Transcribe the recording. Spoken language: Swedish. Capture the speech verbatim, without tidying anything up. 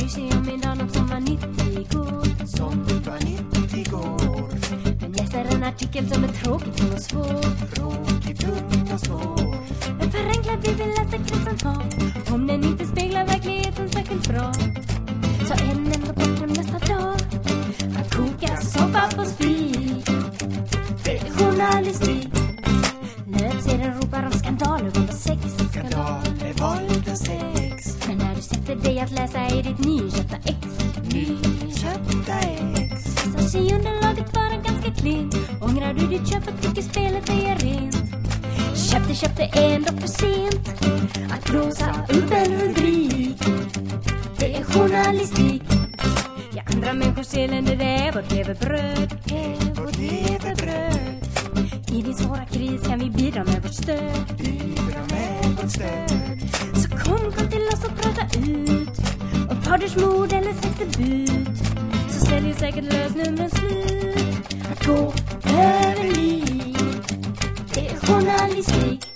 bryr sig om idag något som var nytt igår. Som var nytt igår. Den läser en artikel som är tråkig, tung och svår. Tråkig, tung och svår. En förenklad vi vill läsa kretsen ha. Om den inte speglar verkligheten särskilt bra, så en ändå bort från nästa dag. Att koka soppa på spik, det är journalistik. Löpsedeln ropar om skandaler, våld och sex. Skandaler, våld och sex. Men när du sätter dig att läsa i ditt nyköpta ex, Nyköpta ex. så ser underlaget vara ganska klint. Ångrar du ditt köp och tycker spelet är rent. Köpte, köpte ändå för sent att blåsa upp en rubrik. Det är journalistik. Ja, andra människors elände, det är vårt levebröd. Vårt levebröd. I din svåra kris kan vi bidra med vårt stöd. Bidra med vårt stöd. Så kom, kom till oss och prata ut om faders mord eller sexdebut. Så säljer säkert lösnumren slut. Att gå över liv, det är journalistik.